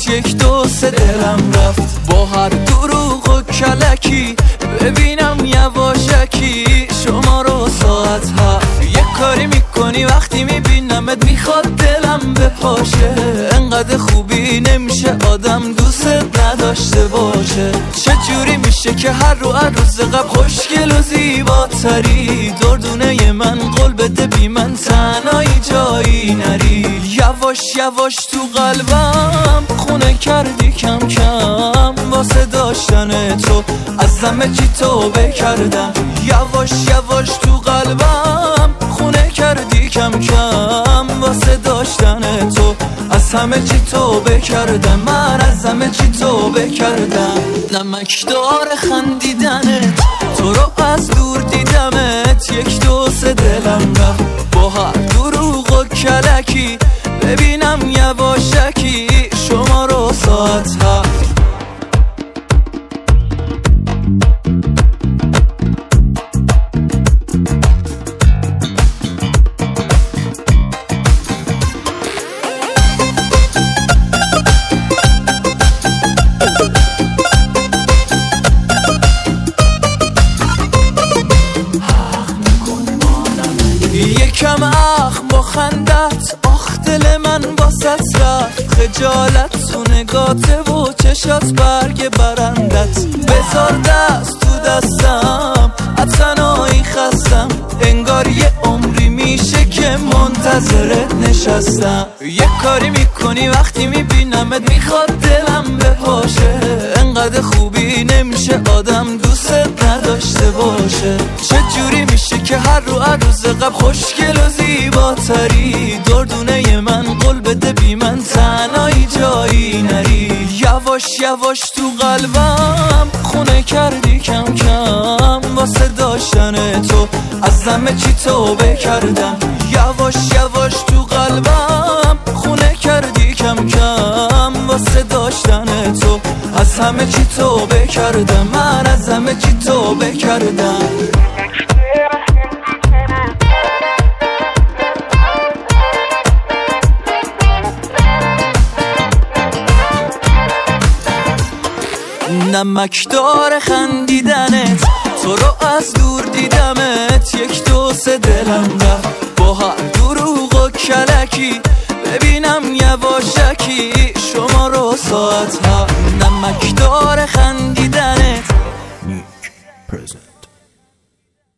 یک دو سه دلم رفت با هر دروغ و کلکی. ببینم یواشکی شما رو ساعت هفت. یه کاری میکنی وقتی میبینمت میخواد دلم بپاشه. انقدر خوبی نمیشه آدم دوست نداشته باشه. چجوری میشه که هر روز قبل خوشگل و زیباتری؟ دردونه من قول بده بی من تنهایی جایی نری. یواش یواش تو قلبم خونه کردی کم کم واسه داشتن تو، از همه چی توبه کردم. یواش یواش تو قلبم خونه کردی کم کم واسه داشتن تو، از همه چی توبه کردم. من از همه چی توبه کردم. نمکدار خندیدنت، تو رو از دور دیدمت، یک دو سه دلم رفت با هر دروغ و کلکی. ببینم یواشکی شما رو ساعت هفت. یکم اخم با خندت، آخ دل من باست رفت. خجالت تو نگاته و چشات برگ برندت. بذار دست تو دستم، از تنهایی خستم. انگار یه عمری میشه که منتظرت نشستم. یه کاری میکنی وقتی میبینمت میخواد دلم بپاشه. انقدر خوبی نمیشه آدم دوست نداشته باشه. چجوری میشه که هر روز قبل خوشگل و زیباتری؟ دردونه من قول بده بی من تنهایی جایی نری. یواش یواش تو قلبم خونه کردی کم کم واسه داشتن تو، از همه چی توبه کردم. یواش یواش تو قلبم خونه کردی کم کم واسه داشتن تو، از همه چی توبه کردم. من از همه چی توبه کردم. نمکدار خندیدنت، تو رو از دور دیدمت، یک دو سه دلم رفت با هر دروغ و کلکی. ببینم یواشکی شما رو ساعت هفت. نمکدار خندیدنت.